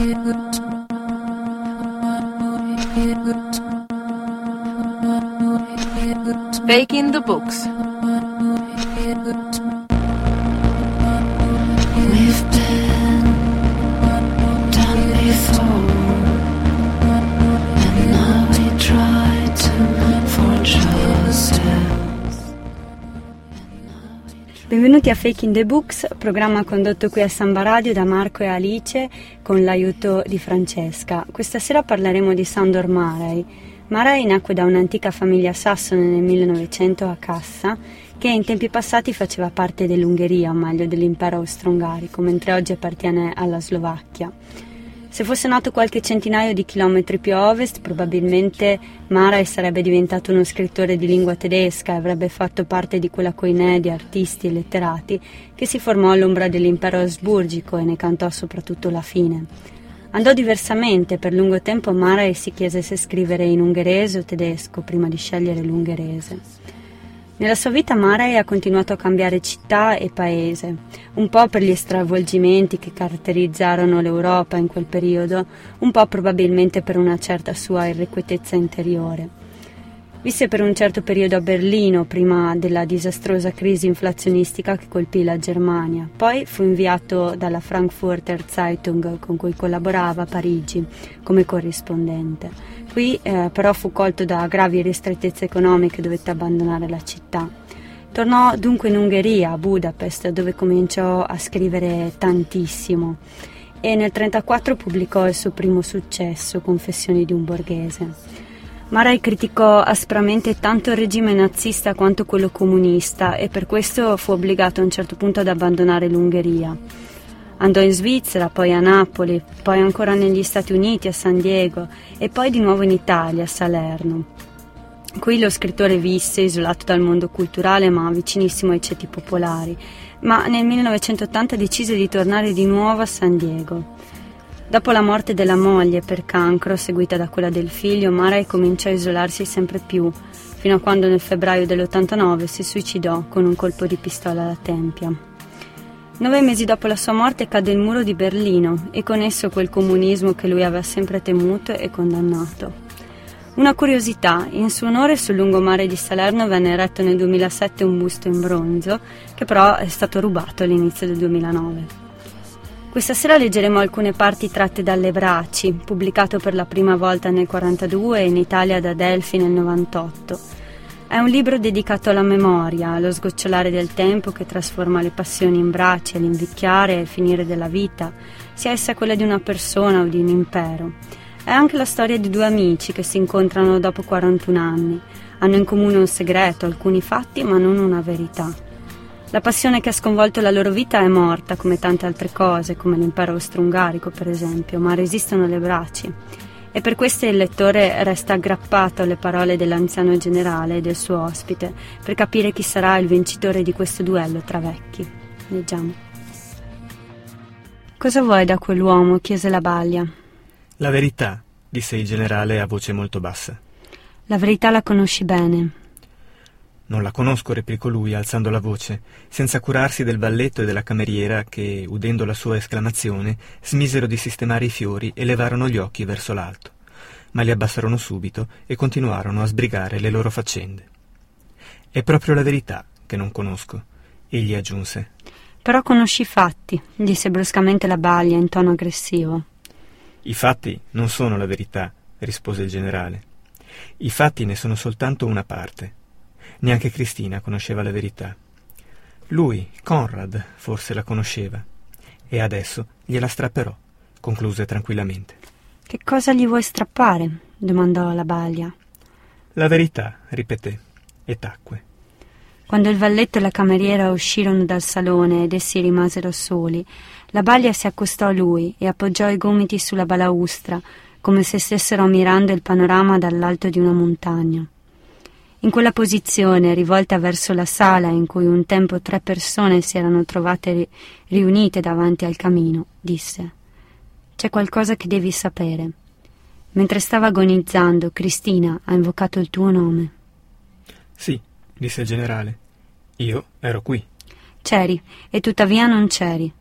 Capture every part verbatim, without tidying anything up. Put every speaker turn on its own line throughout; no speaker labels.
Faking the Books.
We've been done before, and now we try to forge ourselves.
Benvenuti a Faking the Books, programma condotto qui a Samba Radio da Marco e Alice con l'aiuto di Francesca. Questa sera parleremo di Sándor Márai. Márai nacque da un'antica famiglia sassone nel millenovecento a Kassa, che in tempi passati faceva parte dell'Ungheria, o meglio dell'impero austro-ungarico, mentre oggi appartiene alla Slovacchia. Se fosse nato qualche centinaio di chilometri più a ovest, probabilmente Márai sarebbe diventato uno scrittore di lingua tedesca e avrebbe fatto parte di quella coinè di artisti e letterati che si formò all'ombra dell'impero asburgico e ne cantò soprattutto la fine. Andò diversamente, per lungo tempo Márai si chiese se scrivere in ungherese o tedesco prima di scegliere l'ungherese. Nella sua vita Márai ha continuato a cambiare città e paese, un po' per gli stravolgimenti che caratterizzarono l'Europa in quel periodo, un po' probabilmente per una certa sua irrequietezza interiore. Visse per un certo periodo a Berlino, prima della disastrosa crisi inflazionistica che colpì la Germania. Poi fu inviato dalla Frankfurter Zeitung, con cui collaborava a Parigi, come corrispondente. Qui eh, però fu colto da gravi ristrettezze economiche e dovette abbandonare la città. Tornò dunque in Ungheria, a Budapest, dove cominciò a scrivere tantissimo. E nel millenovecentotrentaquattro pubblicò il suo primo successo, Confessioni di un borghese. Márai criticò aspramente tanto il regime nazista quanto quello comunista e per questo fu obbligato a un certo punto ad abbandonare l'Ungheria. Andò in Svizzera, poi a Napoli, poi ancora negli Stati Uniti, a San Diego e poi di nuovo in Italia, a Salerno. Qui lo scrittore visse isolato dal mondo culturale ma vicinissimo ai ceti popolari, ma nel millenovecentottanta decise di tornare di nuovo a San Diego. Dopo la morte della moglie per cancro, seguita da quella del figlio, Márai cominciò a isolarsi sempre più, fino a quando nel febbraio dell'ottantanove si suicidò con un colpo di pistola alla tempia. Nove mesi dopo la sua morte cadde il muro di Berlino e con esso quel comunismo che lui aveva sempre temuto e condannato. Una curiosità, in suo onore sul lungomare di Salerno venne eretto nel duemilasette un busto in bronzo, che però è stato rubato all'inizio del duemilanove. Questa sera leggeremo alcune parti tratte dalle Braci, pubblicato per la prima volta nel quarantadue e in Italia da Adelphi nel novantotto. È un libro dedicato alla memoria, allo sgocciolare del tempo che trasforma le passioni in braci, all'invecchiare e al finire della vita, sia essa quella di una persona o di un impero. È anche la storia di due amici che si incontrano dopo quarantuno anni. Hanno in comune un segreto, alcuni fatti, ma non una verità. La passione che ha sconvolto la loro vita è morta, come tante altre cose, come l'impero austro-ungarico per esempio, ma resistono le Braci. E per questo il lettore resta aggrappato alle parole dell'anziano generale e del suo ospite, per capire chi sarà il vincitore di questo duello tra vecchi. Leggiamo. Cosa vuoi da quell'uomo? Chiese la Baglia.
La verità, disse il generale a voce molto bassa.
La verità la conosci bene.
Non la conosco, replicò lui, alzando la voce, senza curarsi del balletto e della cameriera che, udendo la sua esclamazione, smisero di sistemare i fiori e levarono gli occhi verso l'alto, ma li abbassarono subito e continuarono a sbrigare le loro faccende. È proprio la verità che non conosco, egli aggiunse.
Però conosci i fatti, disse bruscamente la Baglia in tono aggressivo.
I fatti non sono la verità, rispose il generale. I fatti ne sono soltanto una parte. Neanche Cristina conosceva la verità. Lui, Conrad, forse la conosceva. E adesso gliela strapperò, concluse tranquillamente.
Che cosa gli vuoi strappare? Domandò la Baglia.
La verità, ripeté, e tacque.
Quando il valletto e la cameriera uscirono dal salone ed essi rimasero soli, la Baglia si accostò a lui e appoggiò i gomiti sulla balaustra, come se stessero ammirando il panorama dall'alto di una montagna. In quella posizione, rivolta verso la sala in cui un tempo tre persone si erano trovate ri- riunite davanti al camino, disse: «C'è qualcosa che devi sapere. Mentre stava agonizzando, Cristina ha invocato il tuo nome».
«Sì», disse il generale. «Io ero qui».
«C'eri, e tuttavia non c'eri.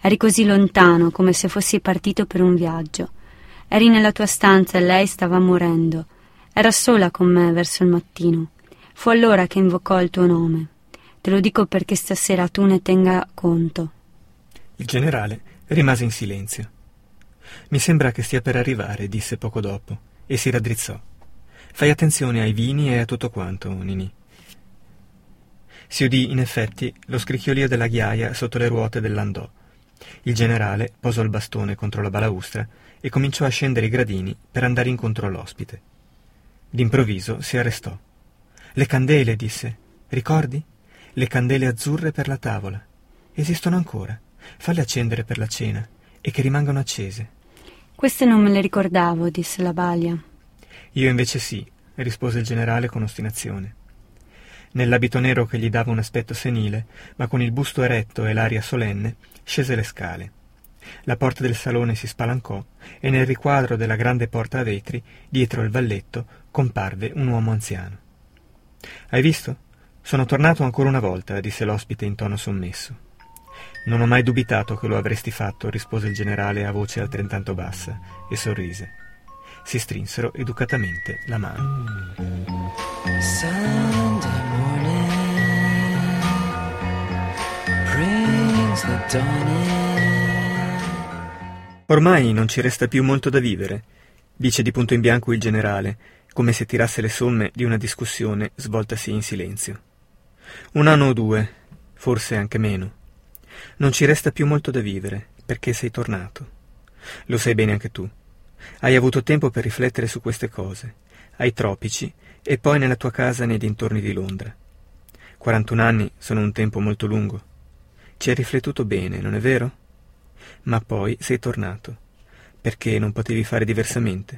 Eri così lontano, come se fossi partito per un viaggio. Eri nella tua stanza e lei stava morendo. Era sola con me verso il mattino. Fu allora che invocò il tuo nome. Te lo dico perché stasera tu ne tenga conto.
Il generale rimase in silenzio. Mi sembra che stia per arrivare, disse poco dopo, e si raddrizzò. Fai attenzione ai vini e a tutto quanto, Ninì. Si udì in effetti lo scricchiolio della ghiaia sotto le ruote del landò. Il generale posò il bastone contro la balaustra e cominciò a scendere i gradini per andare incontro all'ospite. D'improvviso si arrestò. Le candele, disse. Ricordi? Le candele azzurre per la tavola. Esistono ancora. Falle accendere per la cena e che rimangano accese.
Queste non me le ricordavo, disse la balia.
Io invece sì, rispose il generale con ostinazione. Nell'abito nero che gli dava un aspetto senile, ma con il busto eretto e l'aria solenne, scese le scale. La porta del salone si spalancò e nel riquadro della grande porta a vetri, dietro il valletto, comparve un uomo anziano. Hai visto? Sono tornato ancora una volta, disse l'ospite in tono sommesso. Non ho mai dubitato che lo avresti fatto, rispose il generale a voce altrettanto bassa, e sorrise. Si strinsero educatamente la mano.
Sunday morning brings the dawning.
Ormai non ci resta più molto da vivere, dice di punto in bianco il generale, come se tirasse le somme di una discussione svoltasi in silenzio. Un anno o due, forse anche meno. Non ci resta più molto da vivere, perché sei tornato. Lo sai bene anche tu. Hai avuto tempo per riflettere su queste cose, ai tropici e poi nella tua casa nei dintorni di Londra. quarantuno anni sono un tempo molto lungo. Ci hai riflettuto bene, non è vero? Ma poi sei tornato, perché non potevi fare diversamente.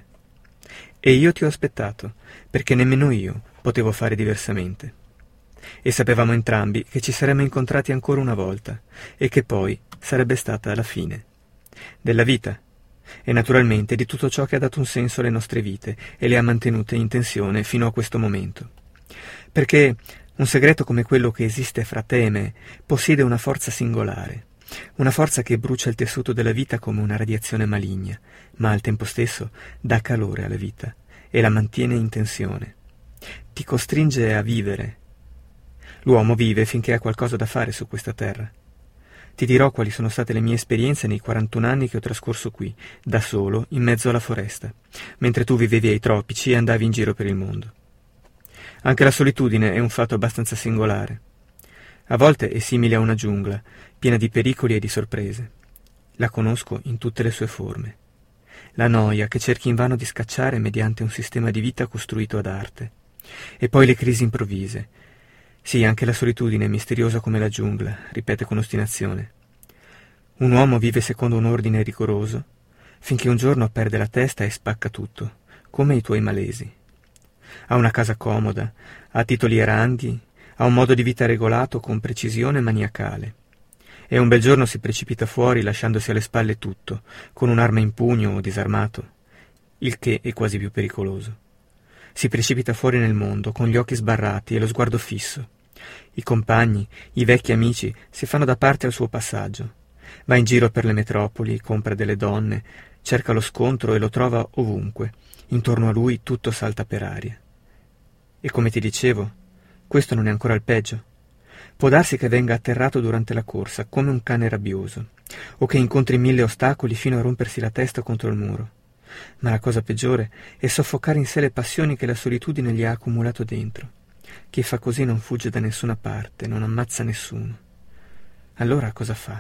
E io ti ho aspettato, perché nemmeno io potevo fare diversamente. E sapevamo entrambi che ci saremmo incontrati ancora una volta e che poi sarebbe stata la fine della vita e naturalmente di tutto ciò che ha dato un senso alle nostre vite e le ha mantenute in tensione fino a questo momento. Perché un segreto come quello che esiste fra te e me possiede una forza singolare, una forza che brucia il tessuto della vita come una radiazione maligna, ma al tempo stesso dà calore alla vita e la mantiene in tensione. Ti costringe a vivere. L'uomo vive finché ha qualcosa da fare su questa terra. Ti dirò quali sono state le mie esperienze nei quarantuno anni che ho trascorso qui, da solo, in mezzo alla foresta, mentre tu vivevi ai tropici e andavi in giro per il mondo. Anche la solitudine è un fatto abbastanza singolare. A volte è simile a una giungla, piena di pericoli e di sorprese. La conosco in tutte le sue forme. La noia che cerchi invano di scacciare mediante un sistema di vita costruito ad arte. E poi le crisi improvvise. Sì, anche la solitudine è misteriosa come la giungla, ripete con ostinazione. Un uomo vive secondo un ordine rigoroso, finché un giorno perde la testa e spacca tutto, come i tuoi malesi. Ha una casa comoda, ha titoli e ranghi, ha un modo di vita regolato con precisione maniacale. E un bel giorno si precipita fuori lasciandosi alle spalle tutto, con un'arma in pugno o disarmato, il che è quasi più pericoloso. Si precipita fuori nel mondo, con gli occhi sbarrati e lo sguardo fisso. I compagni, i vecchi amici si fanno da parte al suo passaggio. Va in giro per le metropoli, compra delle donne, cerca lo scontro e lo trova ovunque. Intorno a lui tutto salta per aria. E come ti dicevo, questo non è ancora il peggio. Può darsi che venga atterrato durante la corsa, come un cane rabbioso, o che incontri mille ostacoli fino a rompersi la testa contro il muro. Ma la cosa peggiore è soffocare in sé le passioni che la solitudine gli ha accumulato dentro. Chi fa così non fugge da nessuna parte, non ammazza nessuno. Allora cosa fa?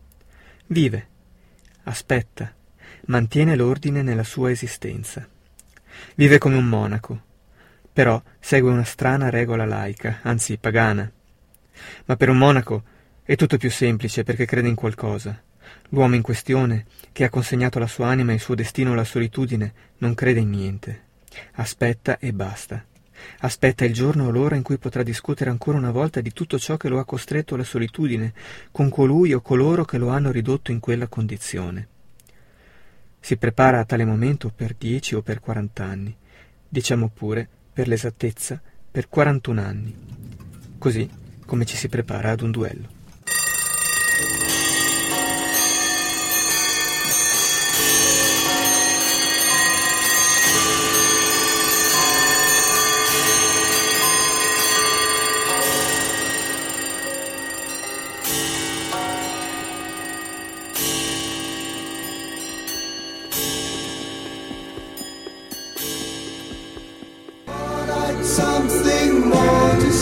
Vive, aspetta, mantiene l'ordine nella sua esistenza. Vive come un monaco, però segue una strana regola laica, anzi pagana. Ma per un monaco è tutto più semplice perché crede in qualcosa. L'uomo in questione, che ha consegnato la sua anima e il suo destino alla solitudine, non crede in niente. Aspetta e basta. Aspetta il giorno o l'ora in cui potrà discutere ancora una volta di tutto ciò che lo ha costretto alla solitudine con colui o coloro che lo hanno ridotto in quella condizione. Si prepara a tale momento per dieci o per quarant'anni, diciamo pure, per l'esattezza, per quarantuno anni, così come ci si prepara ad un duello.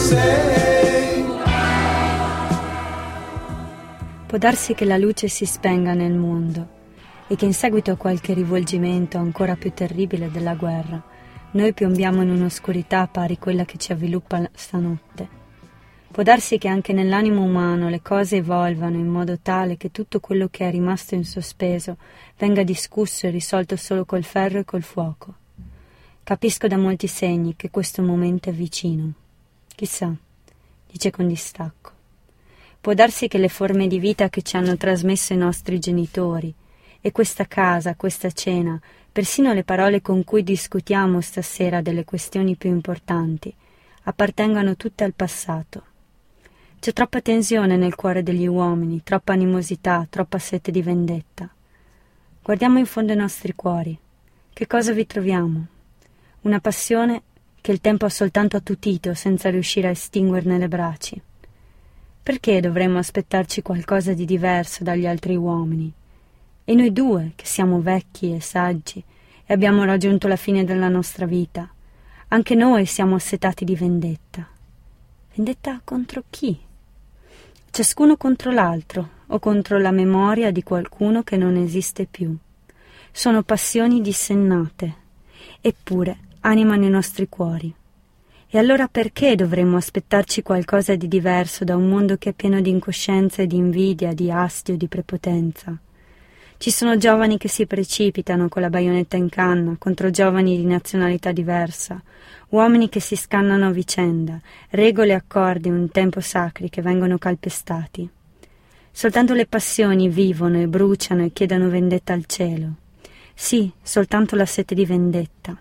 Può darsi che la luce si spenga nel mondo e che in seguito a qualche rivolgimento ancora più terribile della guerra noi piombiamo in un'oscurità pari quella che ci avviluppa stanotte. Può darsi che anche nell'animo umano le cose evolvano in modo tale che tutto quello che è rimasto in sospeso venga discusso e risolto solo col ferro e col fuoco. Capisco da molti segni che questo momento è vicino. Chissà, dice con distacco. Può darsi che le forme di vita che ci hanno trasmesso i nostri genitori, e questa casa, questa cena, persino le parole con cui discutiamo stasera delle questioni più importanti, appartengano tutte al passato. C'è troppa tensione nel cuore degli uomini, troppa animosità, troppa sete di vendetta. Guardiamo in fondo ai nostri cuori. Che cosa vi troviamo? Una passione che il tempo ha soltanto attutito senza riuscire a estinguerne le braci. Perché dovremmo aspettarci qualcosa di diverso dagli altri uomini? E noi due, che siamo vecchi e saggi e abbiamo raggiunto la fine della nostra vita, anche noi siamo assetati di vendetta. Vendetta contro chi? Ciascuno contro l'altro o contro la memoria di qualcuno che non esiste più. Sono passioni dissennate, eppure animano i nostri cuori. E allora perché dovremmo aspettarci qualcosa di diverso da un mondo che è pieno di incoscienza e di invidia, di astio, di prepotenza? Ci sono giovani che si precipitano con la baionetta in canna contro giovani di nazionalità diversa, uomini che si scannano a vicenda, regole e accordi un tempo sacri che vengono calpestati. Soltanto le passioni vivono e bruciano e chiedono vendetta al cielo. Sì, soltanto la sete di vendetta.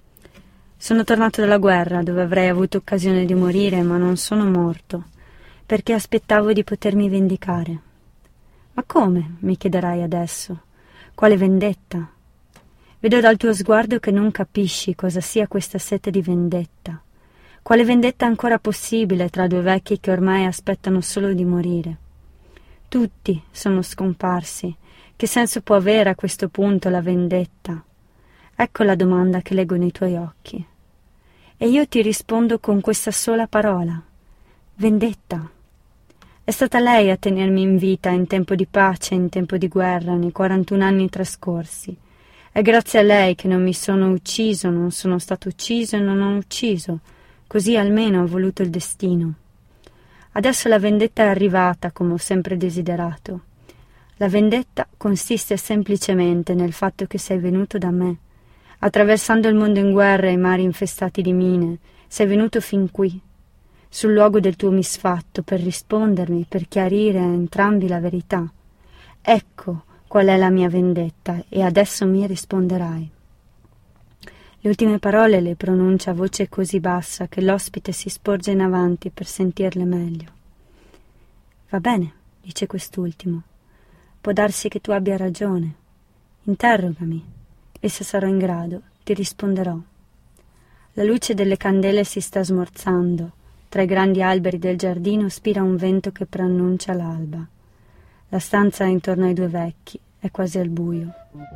Sono tornato dalla guerra, dove avrei avuto occasione di morire, ma non sono morto, perché aspettavo di potermi vendicare. Ma come, mi chiederai adesso? Quale vendetta? Vedo dal tuo sguardo che non capisci cosa sia questa sete di vendetta. Quale vendetta ancora possibile tra due vecchi che ormai aspettano solo di morire? Tutti sono scomparsi. Che senso può avere a questo punto la vendetta? Ecco la domanda che leggo nei tuoi occhi. E io ti rispondo con questa sola parola. Vendetta. È stata lei a tenermi in vita in tempo di pace e in tempo di guerra, nei quarantuno anni trascorsi. È grazie a lei che non mi sono ucciso, non sono stato ucciso e non ho ucciso. Così almeno ha voluto il destino. Adesso la vendetta è arrivata, come ho sempre desiderato. La vendetta consiste semplicemente nel fatto che sei venuto da me. Attraversando il mondo in guerra e i mari infestati di mine, sei venuto fin qui, sul luogo del tuo misfatto, per rispondermi, per chiarire a entrambi la verità. Ecco qual è la mia vendetta, e adesso mi risponderai. Le ultime parole le pronuncia a voce così bassa che l'ospite si sporge in avanti per sentirle meglio. Va bene, dice quest'ultimo. Può darsi che tu abbia ragione. Interrogami. E se sarò in grado, ti risponderò. La luce delle candele si sta smorzando. Tra i grandi alberi del giardino spira un vento che preannuncia l'alba. La stanza intorno ai due vecchi è quasi al buio.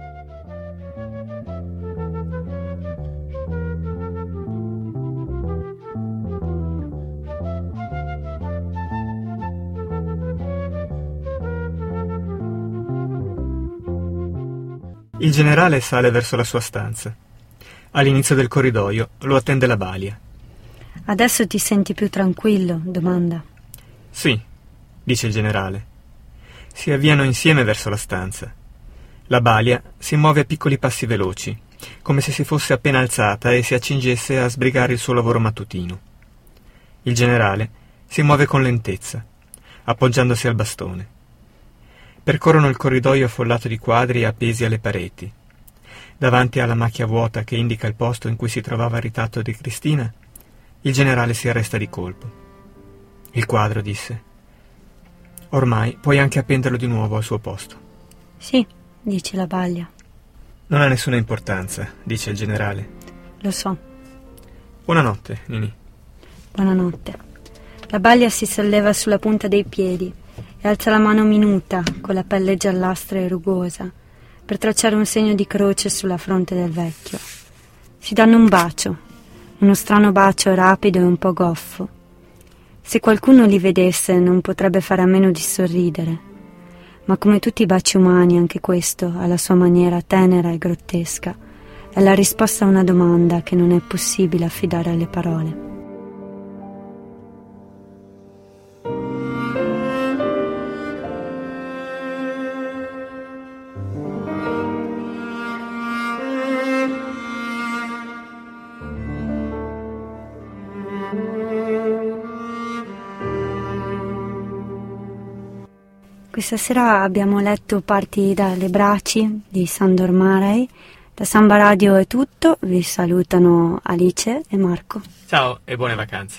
Il generale sale verso la sua stanza. All'inizio del corridoio lo attende la balia.
Adesso ti senti più tranquillo? Domanda.
Sì, dice il generale. Si avviano insieme verso la stanza. La balia si muove a piccoli passi veloci, come se si fosse appena alzata e si accingesse a sbrigare il suo lavoro mattutino. Il generale si muove con lentezza, appoggiandosi al bastone. Percorrono il corridoio affollato di quadri appesi alle pareti. Davanti alla macchia vuota che indica il posto in cui si trovava il ritratto di Cristina, il generale si arresta di colpo. Il quadro, disse. Ormai puoi anche appenderlo di nuovo al suo posto.
Sì, dice la balia.
Non ha nessuna importanza, dice il generale.
Lo so.
Buonanotte, Nini.
Buonanotte. La balia si solleva sulla punta dei piedi e alza la mano minuta, con la pelle giallastra e rugosa, per tracciare un segno di croce sulla fronte del vecchio. Si danno un bacio, uno strano bacio rapido e un po' goffo. Se qualcuno li vedesse non potrebbe fare a meno di sorridere, ma come tutti i baci umani anche questo, alla sua maniera tenera e grottesca, è la risposta a una domanda che non è possibile affidare alle parole. Questa sera abbiamo letto parti dalle Braci di Sándor Márai. Da Samba Radio è tutto, vi salutano Alice e Marco.
Ciao e buone vacanze.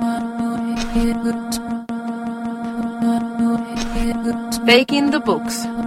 Baking the Books.